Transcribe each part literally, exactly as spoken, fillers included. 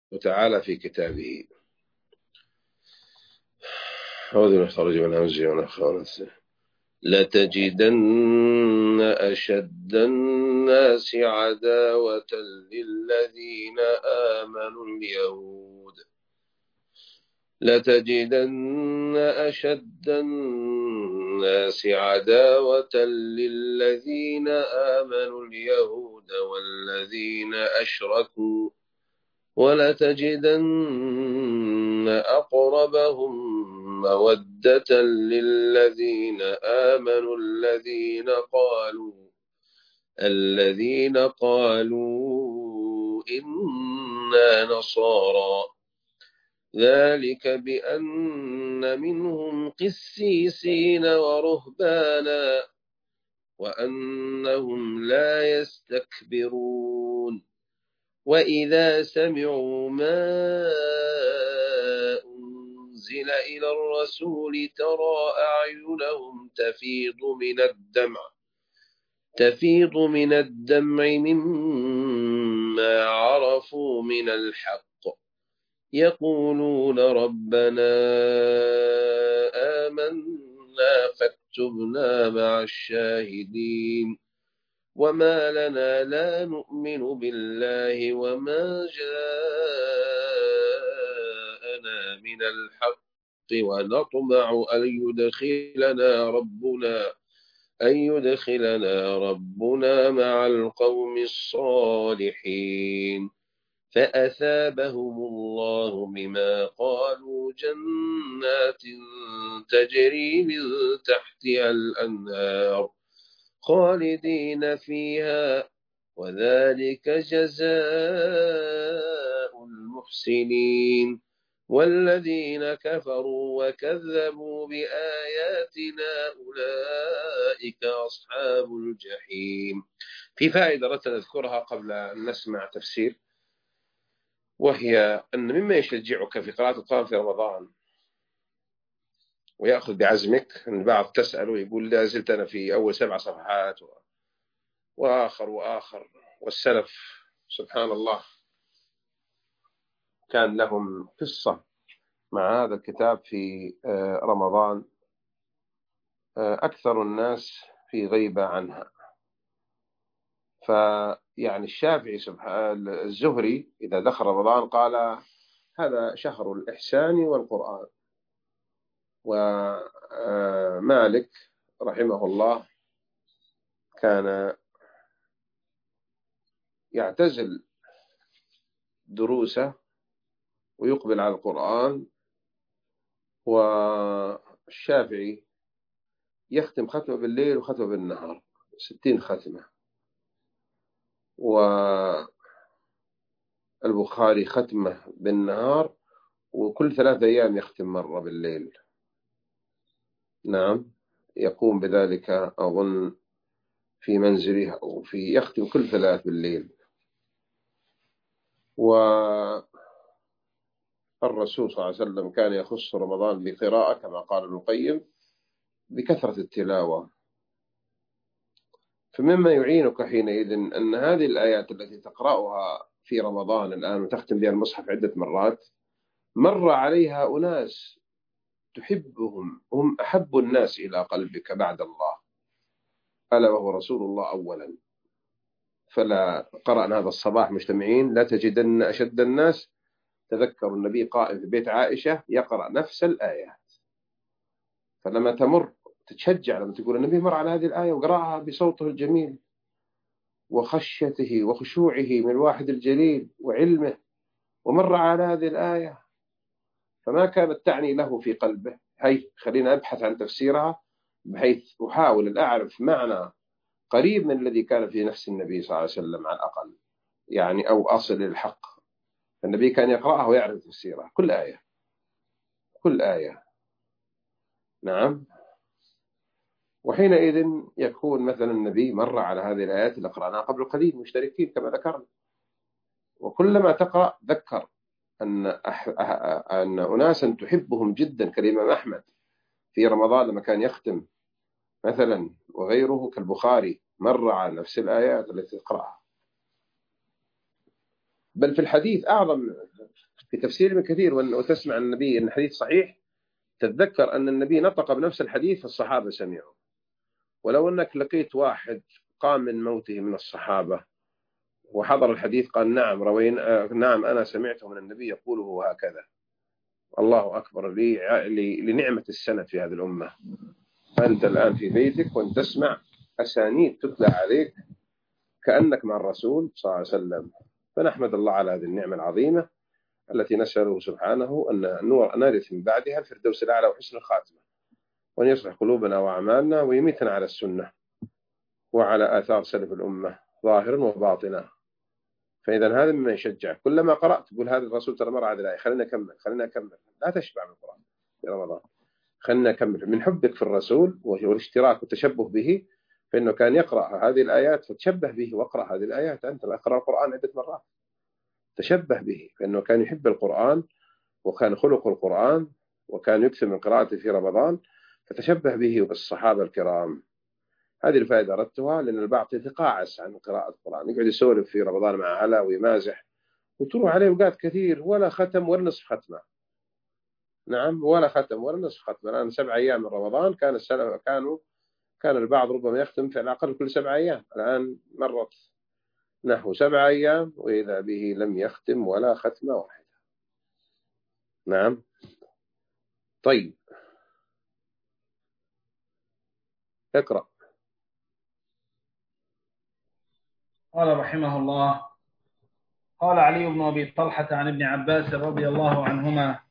وتعالى في كتابه. أعوذ بالله خرج من همزه ونفخه ونفثه. لتجدن أشد الناس عداوة للذين آمنوا اليهود لتجدن أشد الناس عداوة للذين آمنوا اليهود والذين أشركوا ولتجدن أقربهم مودة للذين آمنوا الذين قالوا الذين قالوا إنا نصارى ذلك بأن منهم قسيسين ورهبانا وأنهم لا يستكبرون وإذا سمعوا ما أنزل إلى الرسول ترى أعينهم تفيض من الدمع تفيض من الدمع مما عرفوا من الحق يقولون ربنا آمنا فاكتبنا مع الشاهدين وما لنا لا نؤمن بالله وما جاءنا من الحق ونطمع أن يدخلنا ربنا أن يدخلنا ربنا مع القوم الصالحين فأثابهم الله بما قالوا جنات تجري من تحتها الأنهار خالدين فيها وذلك جزاء المحسنين والذين كفروا وكذبوا بآياتنا أولئك أصحاب الجحيم. في فائدة أردت أن أذكرها قبل أن نسمع تفسير، وهي أن مما يشجعك في قراءة القرآن في رمضان ويأخذ بعزمك، أن البعض تسأل ويقول لا زلت أنا في أول سبع صفحات وآخر وآخر، والسلف سبحان الله كان لهم قصة مع هذا الكتاب في رمضان أكثر الناس في غيبة عنها. فيعني الشافعي سبحان الزهري إذا دخل رمضان قال هذا شهر الإحسان والقرآن، ومالك رحمه الله كان يعتزل دروسه ويقبل على القرآن، والشافعي يختم ختمة بالليل وختمة بالنهار ستين ختمة، والبخاري ختمة بالنهار وكل ثلاثة أيام يختم مرة بالليل. نعم، يقوم بذلك أظن في منزله أو في يختم كل ثلاث بالليل. والرسول صلى الله عليه وسلم كان يخص رمضان بقراءة كما قال ابن القيم بكثرة التلاوة. فمما يعينك حينئذ أن هذه الآيات التي تقرأها في رمضان الآن وتختم بها المصحف عدة مرات مر عليها أناس تحبهم، هم أحب الناس إلى قلبك بعد الله، ألا وهو رسول الله أولا. فلا قرأنا هذا الصباح مجتمعين لا تجدن أشد الناس، تذكروا النبي قائم في بيت عائشة يقرأ نفس الآيات، فلما تمر تتشجع لما تقول النبي مر على هذه الآية وقرأها بصوته الجميل وخشيته وخشوعه من الواحد الجليل وعلمه، ومر على هذه الآية فما كانت تعني له في قلبه. هي خلينا أبحث عن تفسيرها بحيث أحاول أن أعرف معنى قريب من الذي كان في نفس النبي صلى الله عليه وسلم على الأقل، يعني أو أصل للحق. النبي كان يقرأها ويعرف تفسيرها كل آية كل آية. نعم، وحينئذ يكون مثلا النبي مر على هذه الآيات اللي قرأناها قبل قليل مشتركين كما ذكرنا، وكلما تقرأ ذكر أن, أح... أن أناسا تحبهم جدا كالإمام أحمد في رمضان لما كان يختم مثلا، وغيره كالبخاري مر على نفس الآيات التي تقرأها. بل في الحديث أعظم في تفسير ابن كثير، وتسمع النبي أن الحديث صحيح، تتذكر أن النبي نطق بنفس الحديث فالصحابة سمعوا. ولو أنك لقيت واحد قام من موته من الصحابة وحضر الحديث قال نعم روينا، نعم أنا سمعته من النبي يقوله هكذا، الله أكبر لي لنعمة السند في هذه الأمة. أنت الآن في بيتك وأن تسمع أسانيد تتلى عليك كأنك مع الرسول صلى الله عليه وسلم. فنحمد الله على هذه النعمة العظيمة التي نسأله سبحانه أن نرث من بعدها الفردوس الأعلى وحسن الخاتمة، وأن يصلح قلوبنا وأعمالنا ويميتنا على السنة وعلى آثار سلف الأمة ظاهرا وباطنا. فإذا هذا مما يشجع، كلما قرأت تقول هذا الرسول ترى مر هذه الآية، خلينا أكمل خلينا أكمل، لا تشبع من القرآن في رمضان، خلينا أكمل من حبك في الرسول والاشتراك والتشبه به، فإنه كان يقرأ هذه الآيات فتشبه به، واقرأ هذه الآيات أنت، اقرأ القرآن عدة مرات تشبه به، فإنه كان يحب القرآن وكان خلق القرآن وكان يكثر من قراءته في رمضان، فتشبه به وبالصحابة الكرام. هذه الفائدة أردتها، لأن البعض يتقاعس عن قراءة القرآن، يقعد يسولف في رمضان مع علا ويمازح، وتروح عليه أوقات كثير ولا ختم ولا نصف ختمة. نعم، ولا ختم ولا نصف ختمة. الآن سبع أيام من رمضان كان السلف كانوا كان البعض ربما يختم في الأقل كل سبع أيام، الآن مرت نحو سبع أيام وإذا به لم يختم ولا ختمة واحدة. نعم. طيب اقرأ. قال رحمه الله: قال علي بن أبي طلحة عن ابن عباس رضي الله عنهما: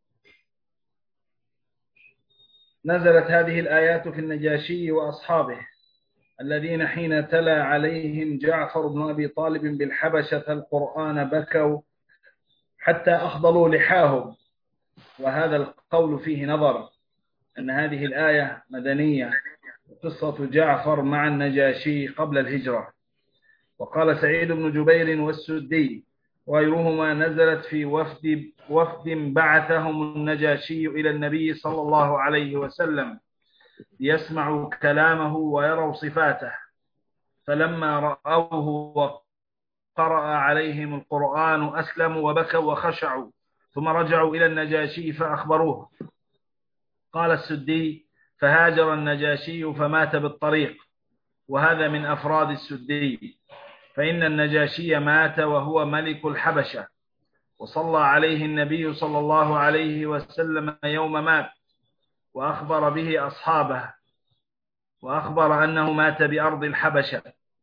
نزلت هذه الآيات في النجاشي وأصحابه الذين حين تلا عليهم جعفر بن أبي طالب بالحبشة القرآن بكوا حتى أخضلوا لحاهم. وهذا القول فيه نظر، أن هذه الآية مدنية، قصة جعفر مع النجاشي قبل الهجرة. وقال سعيد بن جبير والسدي وغيرهما: نزلت في وفد وفد بعثهم النجاشي إلى النبي صلى الله عليه وسلم ليسمعوا كلامه ويروا صفاته، فلما رأوه وقرأ عليهم القرآن أسلموا وبكوا وخشعوا، ثم رجعوا إلى النجاشي فأخبروه. قال السدي: فهاجر النجاشي فمات بالطريق. وهذا من أفراد السدي، فإن النجاشي مات وهو ملك الحبشة، وصلى عليه النبي صلى الله عليه وسلم يوم مات، وأخبر به أصحابه، وأخبر أنه مات بأرض الحبشة.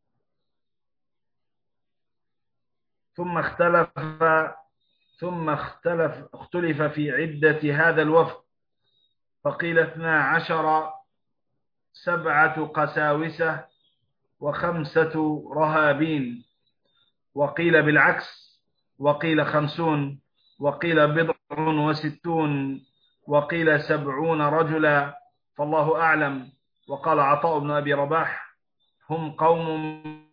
ثم اختلف ثم اختلف اختلف في عدة هذا الوفد، فقيل اثنا عشر سبعة قساوسة وخمسة رهابين، وقيل بالعكس، وقيل خمسون، وقيل بضع وستون، وقيل سبعون رجلا، فالله أعلم. وقال عطاء بن أبي رباح: هم قوم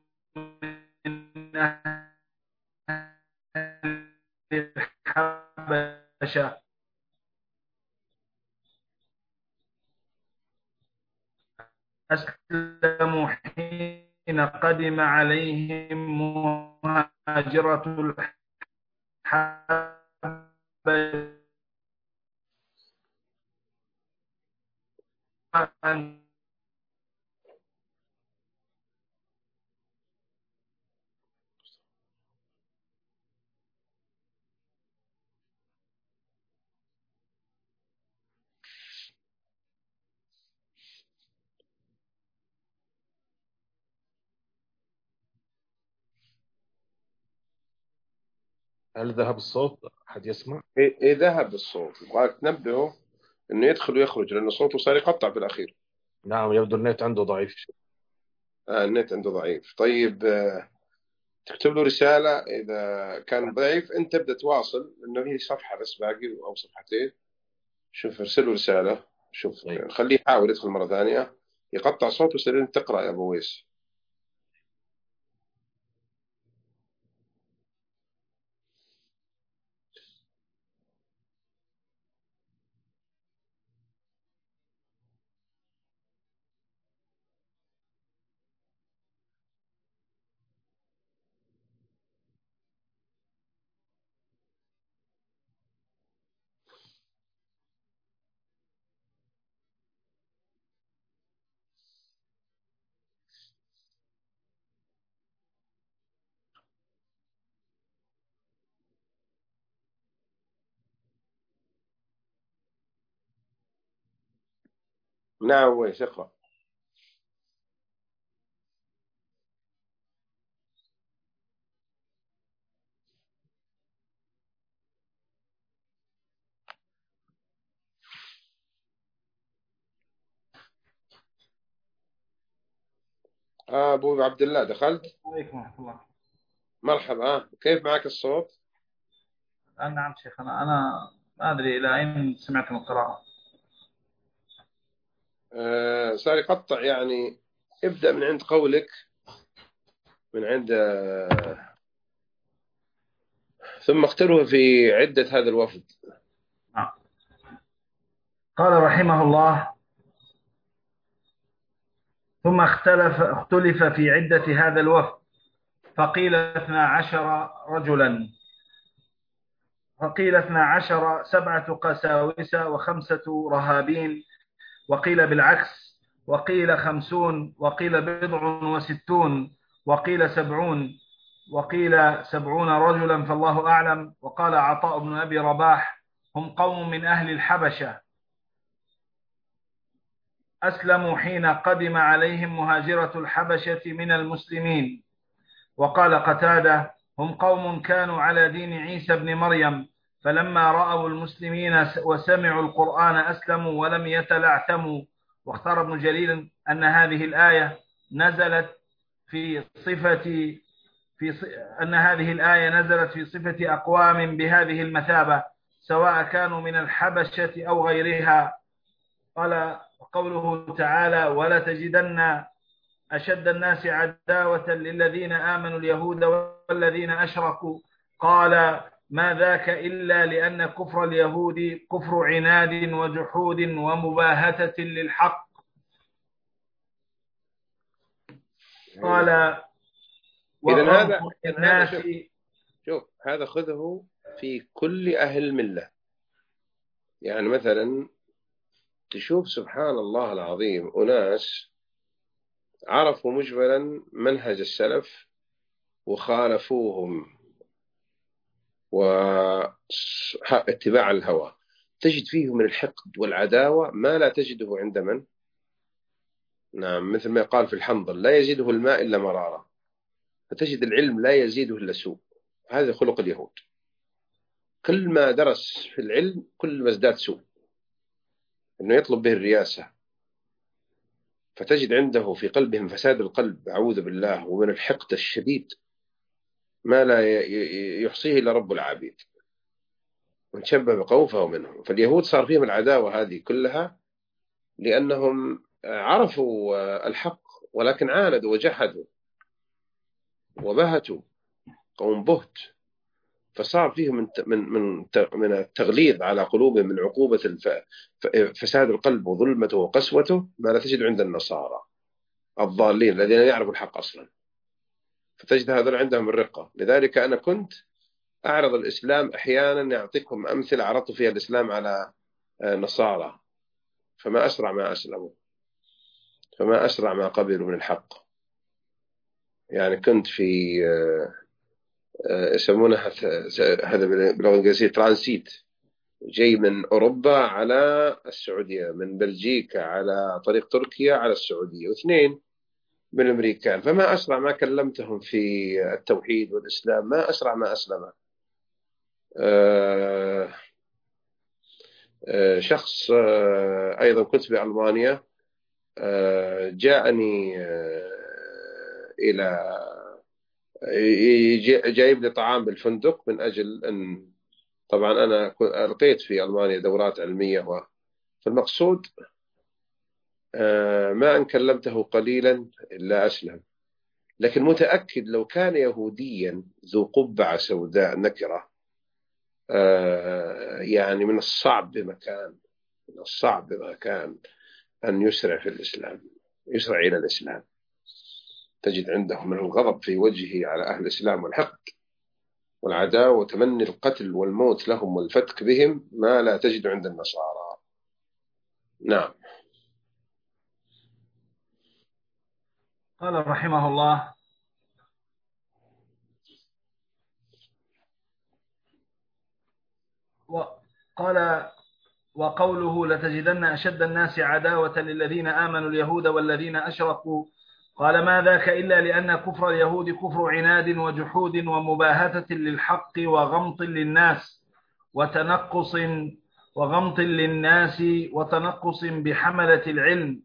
من أهل الحبشة أسلموا حين قدم عليهم مهاجرة الحبشة هل ذهب الصوت؟ أحد يسمع؟ إيه إيه ذهب الصوت، يبغاك تنبهه إنه يدخل ويخرج لأنه صوته صار يقطع في الأخير. نعم، يبدو النت عنده ضعيف شوي. آه النت عنده ضعيف. طيب آه تكتب له رسالة إذا كان ضعيف، أنت تبدأ تواصل لأنه هي صفحة بس باقي أو صفحتين. شوف ارسل له رسالة، شوف طيب. خليه يحاول يدخل مرة ثانية، يقطع صوته يصير أنت تقرأ يا أبو ويس. نعم ويش اقرأ. آه أبو عبد الله دخلت. عليكم ورحمة الله. مرحبا. آه. كيف معك الصوت؟ آه نعم شيخ، أنا أنا ما أدري إلى أين سمعتم القراءة. آه صار يقطع يعني. ابدأ من عند قولك، من عند آه ثم اختره في عدة هذا الوفد. نعم. قال رحمه الله: ثم اختلف اختلف في عدة هذا الوفد، فقيل اثنا عشر رجلا، فقيل اثنا عشر سبعة قساوسة وخمسة رهابين، وقيل بالعكس، وقيل خمسون، وقيل بضع وستون، وقيل سبعون، وقيل سبعون رجلا، فالله أعلم. وقال عطاء بن أبي رباح: هم قوم من أهل الحبشة أسلموا حين قدم عليهم مهاجرة الحبشة من المسلمين. وقال قتادة: هم قوم كانوا على دين عيسى بن مريم، فلما رأوا المسلمين وسمعوا القرآن أسلموا ولم يتلعثموا. واختار ابن جرير أن هذه الآية نزلت في صفة في ص... أن هذه الآية نزلت في صفة أقوام بهذه المثابة، سواء كانوا من الحبشة أو غيرها. قال قوله تعالى: ولا تجدن أشد الناس عداوة للذين آمنوا اليهود والذين أشركوا، قال: ما ذاك إلا لأن كفر اليهود كفر عناد وجحود ومباهتة للحق. قال: إذن هذا وغمط إذن هذا الناس. شوف شوف هذا خذه في كل أهل الملة. يعني مثلا تشوف سبحان الله العظيم أناس عرفوا مجملا منهج السلف وخالفوهم واتباع الهوى، تجد فيه من الحقد والعداوة ما لا تجده عند من؟ نعم، مثل ما قال في الحنظل: لا يزيده الماء إلا مرارة. فتجد العلم لا يزيده إلا سوء. هذا خلق اليهود، كل ما درس في العلم كل ما ازداد سوء، أنه يطلب به الرياسة. فتجد عنده في قلبهم فساد القلب، أعوذ بالله، ومن الحقد الشديد ما لا يحصيه إلا رب العابد. من شبه بقوم فهو منهم. فاليهود صار فيهم العداوة هذه كلها لأنهم عرفوا الحق ولكن عاندوا وجحدوا وبهتوا، قوم بهت. فصار فيهم من من من التغليظ على قلوبهم، من عقوبة فساد القلب وظلمته وقسوته، ما لا تجد عند النصارى الضالين الذين يعرفوا الحق أصلا. فتجد هذول عندهم الرقة. لذلك أنا كنت أعرض الإسلام أحيانا، يعطيكم أمثلة عرضت فيها الإسلام على نصارى، فما أسرع ما أسلموا، فما أسرع ما قبلوا من الحق. يعني كنت في يسمونها هذا باللغة الإنجليزية ترانسيت، جاي من أوروبا على السعودية، من بلجيكا على طريق تركيا على السعودية، واثنين من الأمريكان. فما أسرع ما كلمتهم في التوحيد والإسلام، ما أسرع ما أسلم. أه أه شخص أه أيضا كنت بألمانيا، أه جاءني أه إلى جايب لي طعام بالفندق من أجل أن، طبعا أنا ألقيت في ألمانيا دورات علمية، فالمقصود ما أن كلمته قليلا إلا أسلم. لكن متأكد لو كان يهوديا ذو قبعة سوداء نكرة، يعني من الصعب بمكان من الصعب بمكان أن يسرع في الإسلام، يسرع إلى الإسلام. تجد عنده من الغضب في وجهه على أهل الإسلام والحقد والعداوة وتمني القتل والموت لهم والفتك بهم ما لا تجد عند النصارى. نعم. قال رحمه الله: وقال وقوله لتجدن أشد الناس عداوة للذين آمنوا اليهود والذين أشركوا، قال ما ذاك إلا لأن كفر اليهود كفر عناد وجحود ومباهتة للحق وغمط للناس وتنقص وغمط للناس وتنقص بحملة العلم،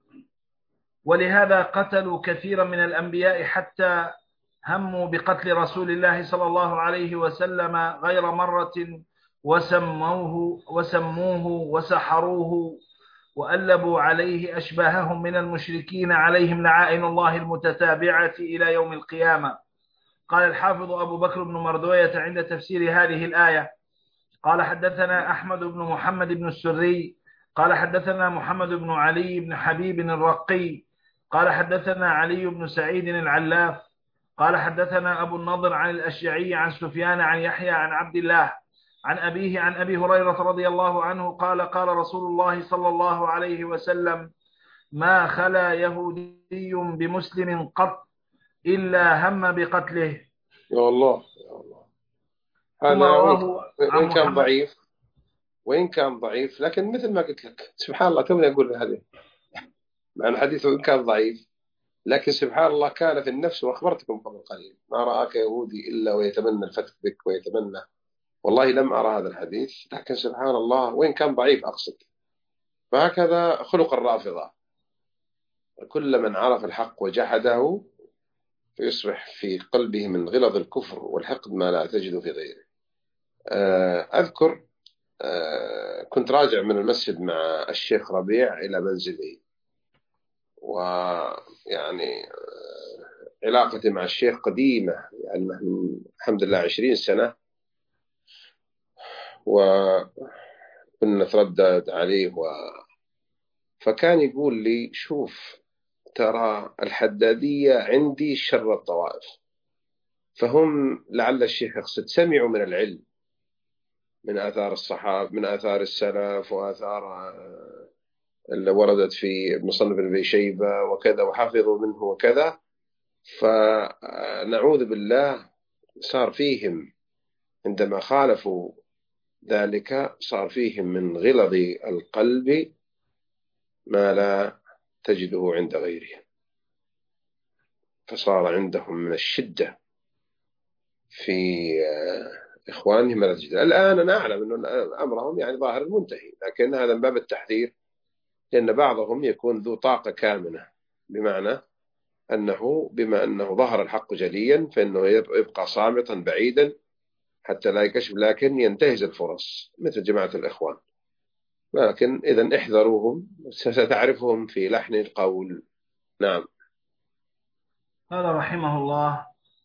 ولهذا قتلوا كثيرا من الأنبياء حتى هموا بقتل رسول الله صلى الله عليه وسلم غير مرة، وسموه وسموه وسحروه وألبوا عليه أشباههم من المشركين عليهم لعائن الله المتتابعة إلى يوم القيامة. قال الحافظ أبو بكر بن مردوية عند تفسير هذه الآية قال حدثنا أحمد بن محمد بن السري قال حدثنا محمد بن علي بن حبيب الرقي قال حدثنا علي بن سعيد العلاف قال حدثنا أبو النضر عن الأشعري عن سفيان عن يحيى عن عبد الله عن أبيه عن أبي هريرة رضي الله عنه قال قال رسول الله صلى الله عليه وسلم ما خلا يهودي بمسلم قط إلا هم بقتله. يا الله يا الله. هذا وإن كان ضعيف وإن كان ضعيف لكن مثل ما قلت لك سبحان الله توني أقول هذا مع الحديث وإن كان ضعيف لكن سبحان الله كان في النفس، وأخبرتكم قبل قليل ما رآك يهودي إلا ويتمنى الفتك بك ويتمنى، والله لم أرى هذا الحديث لكن سبحان الله وإن كان ضعيف أقصد. فهكذا خلق الرافضة، كل من عرف الحق وجحده فيصبح في قلبه من غلظ الكفر والحقد ما لا تجد في غيره. أذكر كنت راجع من المسجد مع الشيخ ربيع إلى منزلي، ويعني علاقتي مع الشيخ قديمة يعني الحمد لله عشرين سنة، وكنا نتردد عليه و... فكان يقول لي شوف ترى الحدادية عندي شر الطوائف، فهم لعل الشيخ يقصد سمعوا من العلم من آثار الصحابة من آثار السلف وآثار اللي وردت في مصنف ابن أبي شيبة وكذا وحفظوا منه وكذا، فنعوذ بالله صار فيهم عندما خالفوا ذلك صار فيهم من غلظ القلب ما لا تجده عند غيرهم، فصار عندهم من الشدة في إخوانهم لا تجد. الآن أنا أعلم أن أمرهم يعني ظاهر المنتهي، لكن هذا من باب التحذير، لأن بعضهم يكون ذو طاقة كامنة، بمعنى أنه بما أنه ظهر الحق جليا فإنه يبقى صامتا بعيدا حتى لا يكشف، لكن ينتهز الفرص مثل جماعة الإخوان. لكن إذن احذروهم ستعرفهم في لحن القول. نعم. قال رحمه الله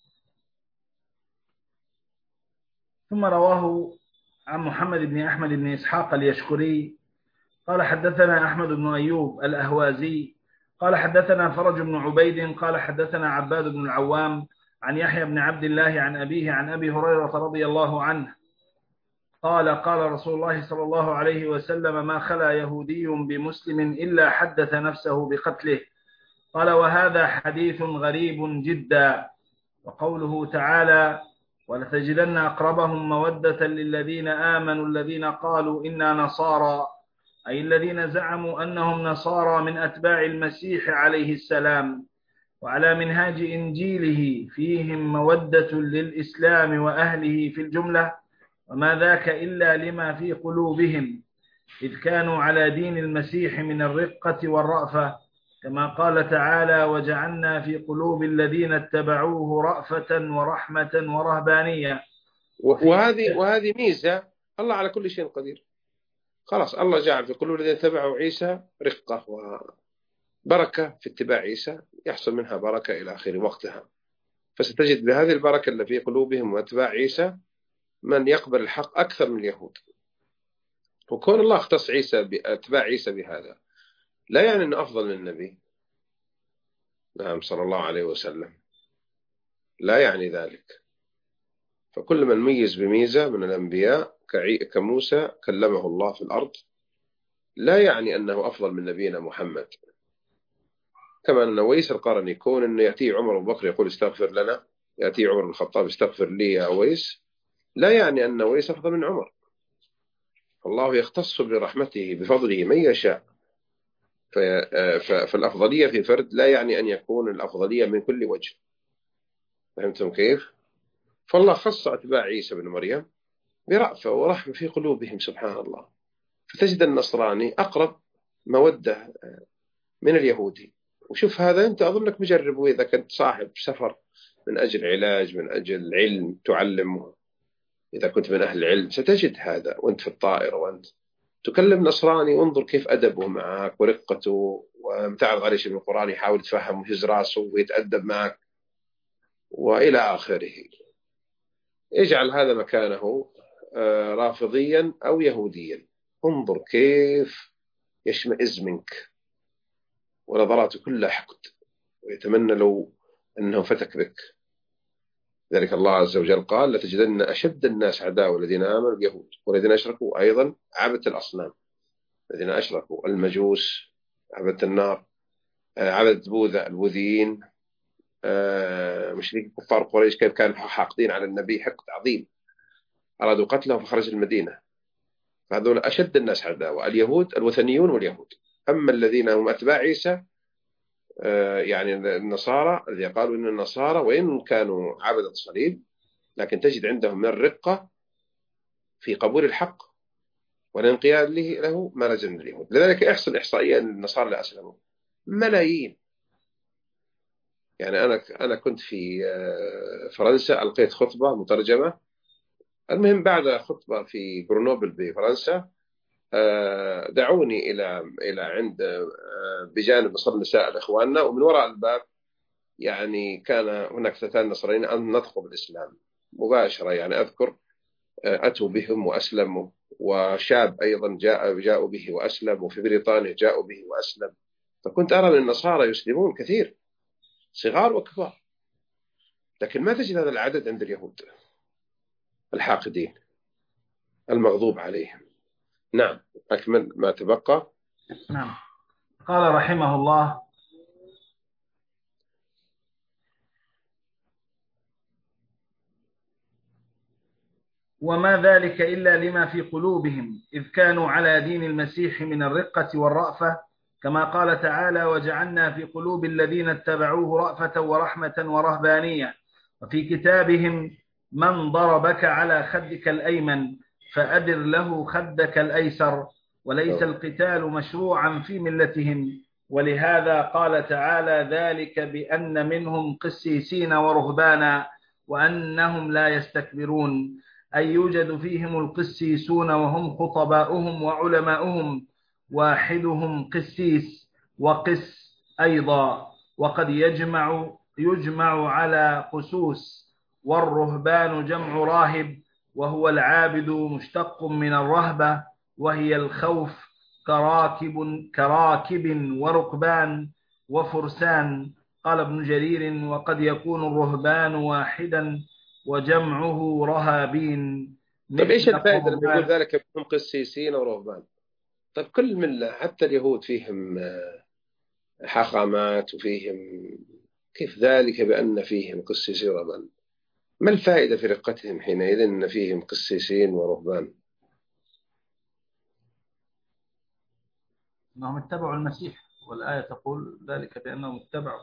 ثم رواه عن محمد بن أحمد بن إسحاق اليشكري قال حدثنا أحمد بن أيوب الأهوازي قال حدثنا فرج بن عبيد قال حدثنا عباد بن العوام عن يحيى بن عبد الله عن أبيه عن أبي هريرة رضي الله عنه قال قال رسول الله صلى الله عليه وسلم ما خلا يهودي بمسلم إلا حدث نفسه بقتله. قال وهذا حديث غريب جدا. وقوله تعالى ولتجدن أقربهم مودة للذين آمنوا الذين قالوا إنا نصارى، أي الذين زعموا أنهم نصارى من أتباع المسيح عليه السلام وعلى منهاج إنجيله فيهم مودة للإسلام وأهله في الجملة، وما ذاك إلا لما في قلوبهم إذ كانوا على دين المسيح من الرقة والرأفة، كما قال تعالى وجعلنا في قلوب الذين اتبعوه رأفة ورحمة ورهبانية. وهذه وهذه ميزة، الله على كل شيء قدير. خلاص الله جعل في قلوب الذين اتبعوا عيسى رقة وبركة في اتباع عيسى، يحصل منها بركة إلى آخر وقتها. فستجد بهذه البركة اللي في قلوبهم واتباع عيسى من يقبل الحق أكثر من اليهود. وكون الله اختص عيسى باتباع عيسى بهذا لا يعني أنه أفضل من النبي، نعم صلى الله عليه وسلم، لا يعني ذلك. فكل من ميز بميزة من الأنبياء كموسى كلمه الله في الأرض لا يعني أنه أفضل من نبينا محمد. كما أن ويس القرني يكون أنه يأتي عمر بن بكر يقول استغفر لنا، يأتي عمر بن الخطاب استغفر لي يا ويس، لا يعني أن ويس أفضل من عمر. الله يختص برحمته بفضله من يشاء. فالأفضلية في فرد لا يعني أن يكون الأفضلية من كل وجه. فهمتم كيف؟ فالله خص أتباع عيسى بن مريم برأفة ورحمة في قلوبهم سبحان الله. فتجد النصراني أقرب مودة من اليهودي. وشوف هذا أنت أظنك مجربه إذا كنت صاحب سفر من أجل علاج، من أجل علم تعلمه، إذا كنت من أهل العلم ستجد هذا. وأنت في الطائرة وأنت تكلم نصراني وانظر كيف أدبه معك ورقته، ومتعرض عليه شيء من القرآن يحاول يتفهم ويهز راسه ويتأدب معك وإلى آخره. اجعل هذا مكانه رافضيا أو يهوديا، انظر كيف يشمئز منك ونظراته كلها حقد ويتمنى لو أنه فتك بك. ذلك الله عز وجل قال: لتجدن أشد الناس عداوة الذين آمنوا اليهود والذين أشركوا، أيضا عبدة الأصنام الذين أشركوا، المجوس عبدة النار، عبدة بوذا البوذيين، مشركي كفار قريش كيف كانوا حاقدين على النبي حقد عظيم، أرادوا قتله فخرج المدينة. فهذول أشد الناس عداوة، اليهود الوثنيون واليهود. أما الذين هم أتباع عيسى يعني النصارى الذين قالوا إن النصارى وإن كانوا عبدة الصليب لكن تجد عندهم من الرقة في قبول الحق والانقياد له ما نزل من اليهود. لذلك احصل إحصائية أن النصارى اللي أسلموا ملايين. يعني أنا أنا كنت في فرنسا، ألقيت خطبة مترجمة. المهم بعد خطبة في جرنوبل بفرنسا دعوني إلى إلى عند بجانب مصلى نساء لإخواننا، ومن وراء الباب يعني كان هناك فتاة نصرانيين أن ندخل بالإسلام مباشرة. يعني أذكر أتوا بهم وأسلموا، وشاب أيضا جاء جاءوا به وأسلم، وفي بريطانيا جاءوا به وأسلم. فكنت أرى من النصارى يسلمون كثير صغار وكبار، لكن ما تجد هذا العدد عند اليهود الحاقدين المغضوب عليهم. نعم، أكمل ما تبقى. نعم. قال رحمه الله: وما ذلك إلا لما في قلوبهم إذ كانوا على دين المسيح من الرقة والرأفة، كما قال تعالى: وجعلنا في قلوب الذين اتبعوه رأفة ورحمة ورهبانية. وفي كتابهم: من ضربك على خدك الأيمن فأدر له خدك الأيسر. وليس القتال مشروعا في ملتهم، ولهذا قال تعالى: ذلك بأن منهم قسيسين ورهبانا وأنهم لا يستكبرون. أي يوجد فيهم القسيسون وهم خطباؤهم وعلماؤهم، واحدهم قسيس وقس أيضا، وقد يجمع يجمع على قسوس. والرهبان جمع راهب، وهو العابد مشتق من الرهبة، وهي الخوف، كراكب كراكب وركبان وفرسان. قال ابن جرير: وقد يكون الرهبان واحدا وجمعه رهابين. طيب إيش الفائدة لما يقول ذلك هم قسيسين ورهبان؟ طيب كل ملة حتى اليهود فيهم حاخامات وفيهم، كيف ذلك بأن فيهم قسيسين ورهبان؟ ما الفائدة في رقتهم حينئذ أن فيهم قسيسين ورهبان؟ أنهم اتبعوا المسيح، والآية تقول: ذلك بأنهم اتبعوا،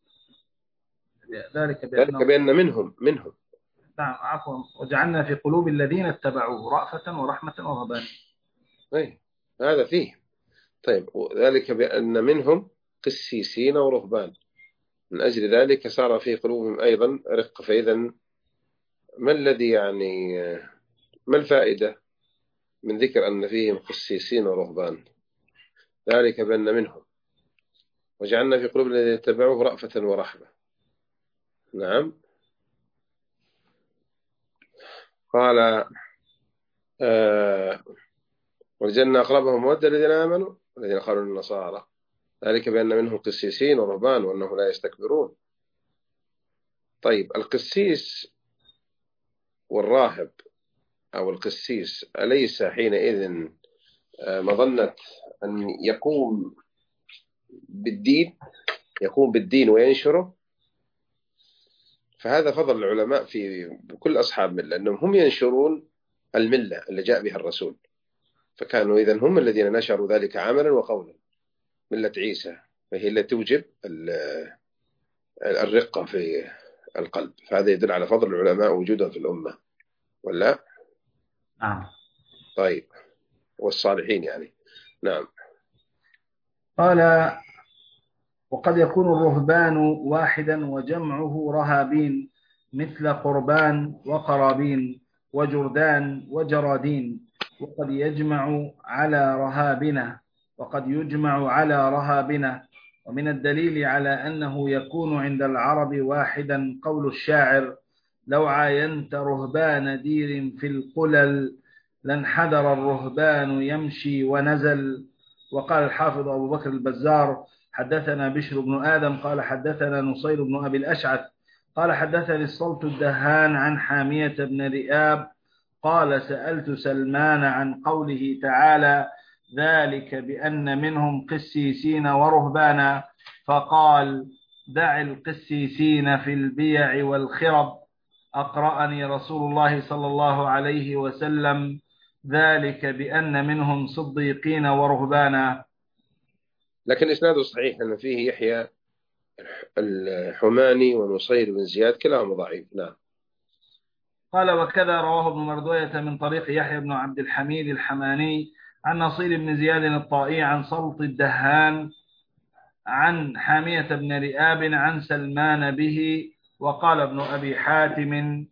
ذلك بأنهم ذلك بأن منهم منهم نعم عفوا وجعلنا في قلوب الذين اتبعوه رأفة ورحمة ورهبانية. أي هذا فيه. طيب ذلك بأن منهم قسيسين ورهبان، من أجل ذلك صار في قلوبهم أيضا رق. فإذا ما الذي يعني ما الفائدة من ذكر أن فيهم قسيسين ورهبان؟ ذلك بأن منهم وجعلنا في قلوب الذين اتبعوه رأفة ورحمة. نعم. قال آه وجعلنا أقربهم مودة الذين آمنوا الذين قالوا النصارى، ذلك بأن منهم قسيسين ورهبان وأنهم لا يستكبرون. طيب القسيس والراهب أو القسيس أليس حينئذ مظنة أن يقوم بالدين يقوم بالدين وينشره؟ فهذا فضل العلماء في كل أصحاب ملة، أنهم هم ينشرون الملة اللي جاء بها الرسول. فكانوا إذن هم الذين نشروا ذلك عملا وقولا. ملة عيسى فهي التي توجب الرقة في القلب، فهذا يدل على فضل العلماء وجودهم في الأمة، ولا؟ نعم. طيب، والصالحين يعني. نعم. قال: وقد يكون الرهبان واحدا وجمعه رهابين، مثل قربان وقرابين وجردان وجرادين. وقد يجمع على رهابنا وقد يجمع على رهابنا. ومن الدليل على أنه يكون عند العرب واحدا قول الشاعر: لو عاينت رهبان دير في القلل لانحدر الرهبان يمشي ونزل. وقال الحافظ أبو بكر البزار: حدثنا بشر بن آدم قال حدثنا نصير بن أبي الأشعث قال حدثني الصلت الدهان عن حامية بن رئاب قال: سألت سلمان عن قوله تعالى: ذلك بأن منهم قسيسين ورهبانا، فقال: دع القسيسين في البيع والخرب. أقرأني رسول الله صلى الله عليه وسلم: ذلك بأن منهم صديقين ورهبانا. لكن إسناده صحيح أن فيه يحيى الحماني ونصير بن زياد كلاهما ضعيف. نعم. قال: وكذا رواه ابن مردوية من طريق يحيى بن عبد الحميد الحماني عن نصير بن زياد الطائي عن صلت الدهان عن حامية بن رئاب عن سلمان به. وقال ابن أبي حاتم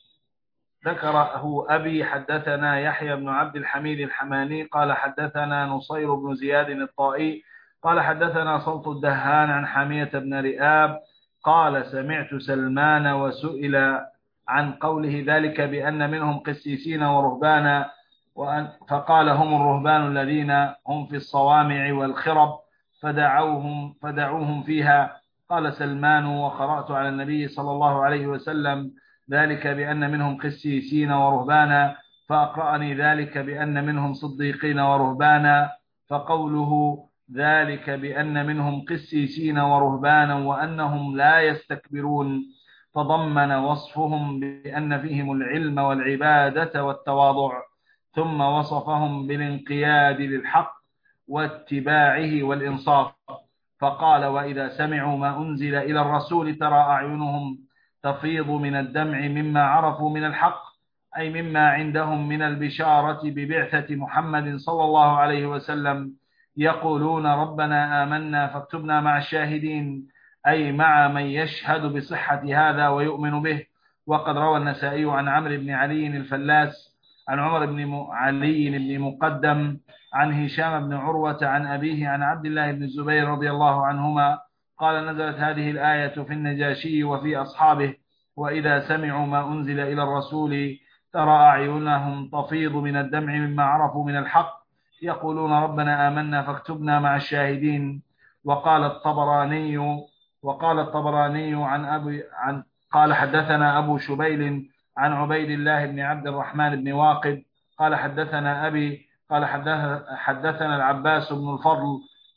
ذكره أبي: حدثنا يحيى بن عبد الحميد الحماني قال حدثنا نصير بن زياد الطائي قال حدثنا صلت الدهان عن حامية بن رئاب قال: سمعت سلمان وسئل عن قوله: ذلك بأن منهم قسيسين ورهبانا، فقال: هم الرهبان الذين هم في الصوامع والخرب فدعوهم, فدعوهم فيها. قال سلمان: وقرأت على النبي صلى الله عليه وسلم: ذلك بأن منهم قسيسين ورهبانا، فأقرأني: ذلك بأن منهم صديقين ورهبانا. فقوله: ذلك بأن منهم قسيسين ورهبانا وأنهم لا يستكبرون، تضمن وصفهم بأن فيهم العلم والعبادة والتواضع، ثم وصفهم بالانقياد للحق واتباعه والإنصاف. فقال: وإذا سمعوا ما أنزل إلى الرسول ترى أعينهم تفيض من الدمع مما عرفوا من الحق، أي مما عندهم من البشارة ببعثة محمد صلى الله عليه وسلم، يقولون: ربنا آمنا فاكتبنا مع الشاهدين، أي مع من يشهد بصحة هذا ويؤمن به. وقد روى النسائي عن عمرو بن علي الفلاس عن عمر بن علي بن مقدم عن هشام بن عروة عن أبيه عن عبد الله بن الزبير رضي الله عنهما قال: نزلت هذه الآية في النجاشي وفي أصحابه: وإذا سمعوا ما أنزل إلى الرسول ترى أعينهم تفيض من الدمع مما عرفوا من الحق، يقولون: ربنا آمنا فاكتبنا مع الشاهدين. وقال الطبراني وقال الطبراني عن أبي عن قال: حدثنا أبو شبيل عن عبيد الله بن عبد الرحمن بن واقد قال: حدثنا أبي قال: حدثنا العباس بن الفضل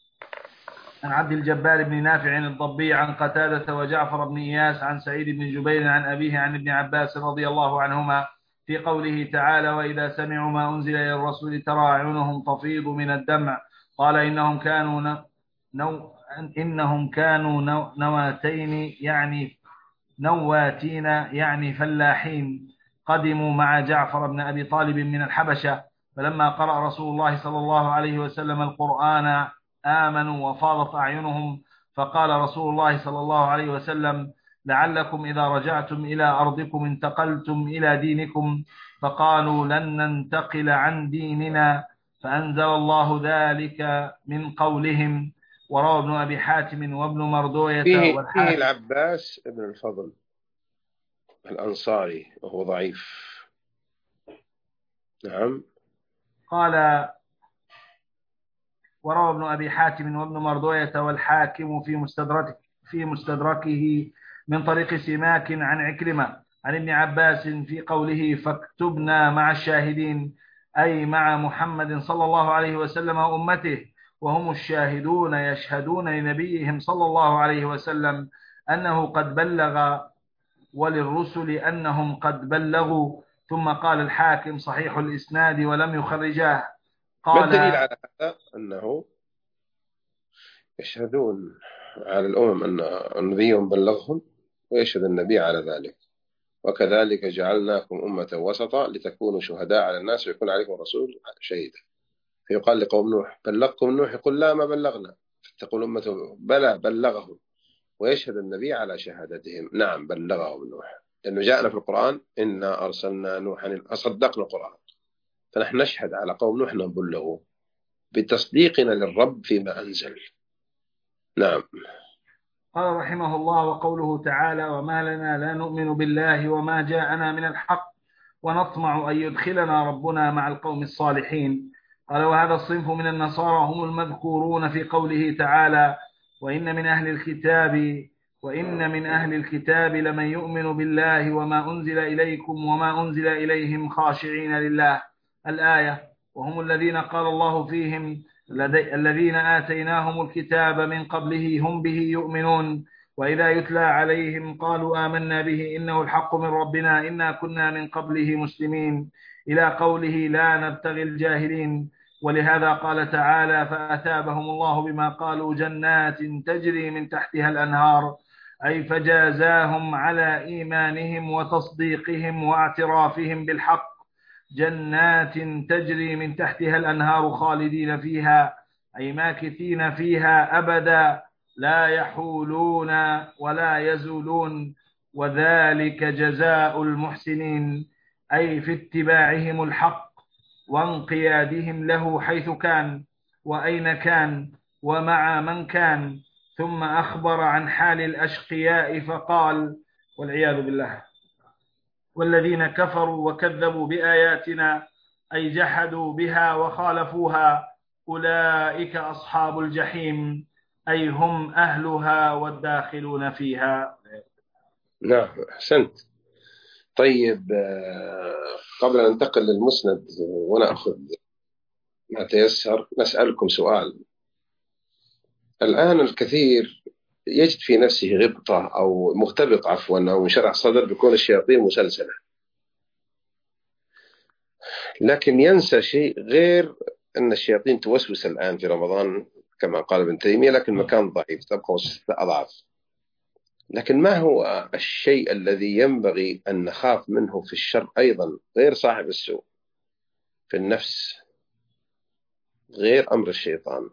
عن عبد الجبار بن نافع الضبي عن قتادة وجعفر بن إياس عن سعيد بن جبير عن أبيه عن ابن عباس رضي الله عنهما في قوله تعالى: وإذا سمعوا ما أنزل إلى الرسول ترى أعينهم تفيض من الدمع. قال: إنهم كانوا نو إنهم كانوا نو نواتين يعني نواتين يعني فلاحين، قدموا مع جعفر بن أبي طالب من الحبشة، فلما قرأ رسول الله صلى الله عليه وسلم القرآن آمنوا وفاضت أعينهم، فقال رسول الله صلى الله عليه وسلم: لعلكم إذا رجعتم إلى أرضكم انتقلتم إلى دينكم، فقالوا: لن ننتقل عن ديننا، فأنزل الله ذلك من قولهم. وروى ابن أبي حاتم وابن مردوية فيه, والحاكم فيه العباس بن الفضل الأنصاري وهو ضعيف. نعم. قال: وروى ابن أبي حاتم وابن مردوية والحاكم في مستدرك في مستدركه من طريق سماك عن عكرمة عن ابن عباس في قوله: فاكتبنا مع الشاهدين، أي مع محمد صلى الله عليه وسلم وأمته، وهم الشاهدون يشهدون لنبيهم صلى الله عليه وسلم أنه قد بلغ وللرسل أنهم قد بلغوا. ثم قال الحاكم: صحيح الإسناد ولم يخرجاه. ما الدليل قال على هذا؟ أنه يشهدون على الأمم أن نبيهم بلغهم ويشهد النبي على ذلك. وكذلك جعلناكم أمة وسطا لتكونوا شهداء على الناس ويكون عليكم رسول شهيدا. فيقال لقوم نوح بلغكم نوح؟ يقول لا ما بلغنا. فتقول أمته بلى بلغهم، ويشهد النبي على شهادتهم نعم بلغهم نوح، لأنه جاءنا في القرآن إنا أرسلنا نوحا، أصدقنا القرآن، فنحن نشهد على قوم نوح نبلغوا بتصديقنا للرب فيما أنزل. نعم. قال رحمه الله: وقوله تعالى: وما لنا لا نؤمن بالله وما جاءنا من الحق ونطمع أن يدخلنا ربنا مع القوم الصالحين. قال: وهذا الصنف من النصارى هم المذكورون في قوله تعالى: وإن من أهل الكتاب وإن من أهل الكتاب لمن يؤمن بالله وما أنزل إليكم وما أنزل إليهم خاشعين لله. الآية. وهم الذين قال الله فيهم: الذين آتيناهم الكتاب من قبله هم به يؤمنون وإذا يتلى عليهم قالوا آمنا به إنه الحق من ربنا إنا كنا من قبله مسلمين، إلى قوله لا نبتغي الجاهلين. ولهذا قال تعالى: فأثابهم الله بما قالوا جنات تجري من تحتها الأنهار، أي فجازاهم على إيمانهم وتصديقهم واعترافهم بالحق جنات تجري من تحتها الأنهار خالدين فيها، أي ماكثين فيها أبدا لا يحولون ولا يزولون، وذلك جزاء المحسنين، أي في اتباعهم الحق وانقيادهم له حيث كان وأين كان ومع من كان. ثم أخبر عن حال الأشقياء فقال: والعياذ بالله: والذين كفروا وكذبوا بآياتنا أي جحدوا بها وخالفوها أولئك أصحاب الجحيم، أي هم أهلها والداخلون فيها. نعم أحسنت. طيب قبل أن ننتقل للمسند ونأخذ ما تيسر نسألكم سؤال. الآن الكثير يجد في نفسه غبطة أو مغتبط عفوا أو انشرح صدر بكون الشياطين مسلسلة، لكن ينسى شيء غير أن الشياطين توسوس الآن في رمضان كما قال ابن تيمية، لكن مكان ضعيف تبقى وسوسة أضعف. لكن ما هو الشيء الذي ينبغي أن نخاف منه في الشر أيضا غير صاحب السوء في النفس غير أمر الشيطان؟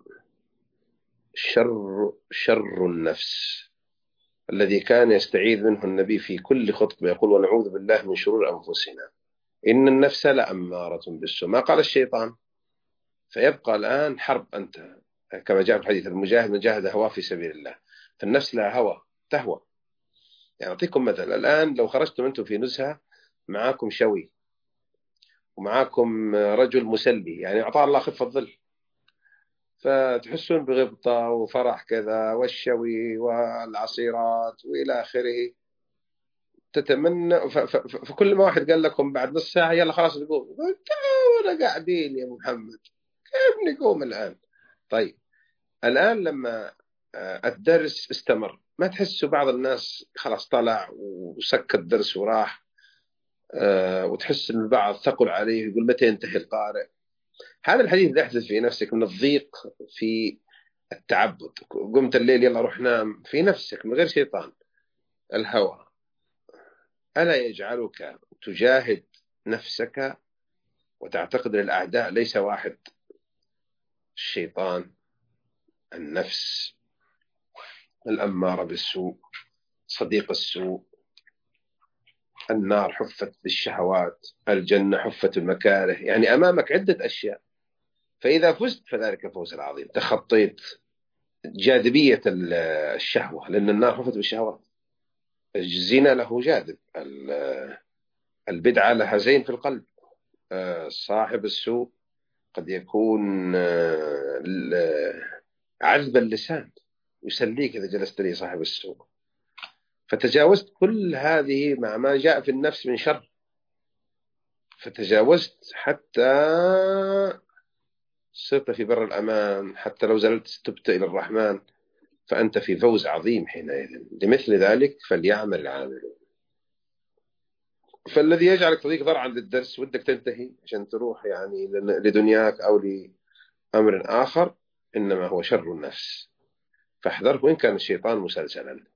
شر شر النفس الذي كان يستعيذ منه النبي في كل خطبة، يقول: ونعوذ بالله من شرور أنفسنا إن النفس لأمارة بالسوء، ما قال الشيطان. فيبقى الآن حرب، أنت كما جاء في الحديث: المجاهد من جاهد هواه في سبيل الله، فالنفس لها هوى تهوى. يعني أعطيكم مثل، الآن لو خرجتم أنتم في نزهة معاكم شوي ومعاكم رجل مسلي، يعني أعطاه الله خفة الظل، فتحسون بغبطة وفرح كذا والشوي والعصيرات وإلى آخره، تتمنى. فكل ما واحد قال لكم بعد نص ساعة يلا خلاص نقوم، ولا قاعدين يا محمد كيف نقوم الآن؟ طيب الآن لما الدرس استمر ما تحسوا بعض الناس خلاص طلع وسك الدرس وراح، وتحس ان البعض ثقل عليه يقول متى ينتهي القارئ؟ هذا الحديث اللي يحدث في نفسك من الضيق في التعبد، قمت الليل يلا روح نام في نفسك من غير شيطان، الهوى ألا يجعلك تجاهد نفسك وتعتقد الأعداء ليس واحد؟ الشيطان، النفس الأمارة بالسوء، صديق السوء، النار حفت بالشهوات، الجنة حفت المكاره، يعني أمامك عدة أشياء. فإذا فزت فذلك الفوز العظيم، تخطيت جاذبية الشهوة، لأن النار حفت بالشهوات. الزنا له جاذب، البدعة لها زين في القلب، صاحب السوء قد يكون عذب اللسان يسليك إذا جلست لي صاحب السوء. فتجاوزت كل هذه مع ما جاء في النفس من شر، فتجاوزت حتى صرت في بر الأمان، حتى لو زلت تبت إلى الرحمن فأنت في فوز عظيم حينئذ. لمثل ذلك فليعمل العاملون. فالذي يجعلك تضيق ضرعا للدرس ودك تنتهي عشان تروح يعني لدنياك أو أمر آخر إنما هو شر النفس، فاحذره وإن كان الشيطان مسلسلا.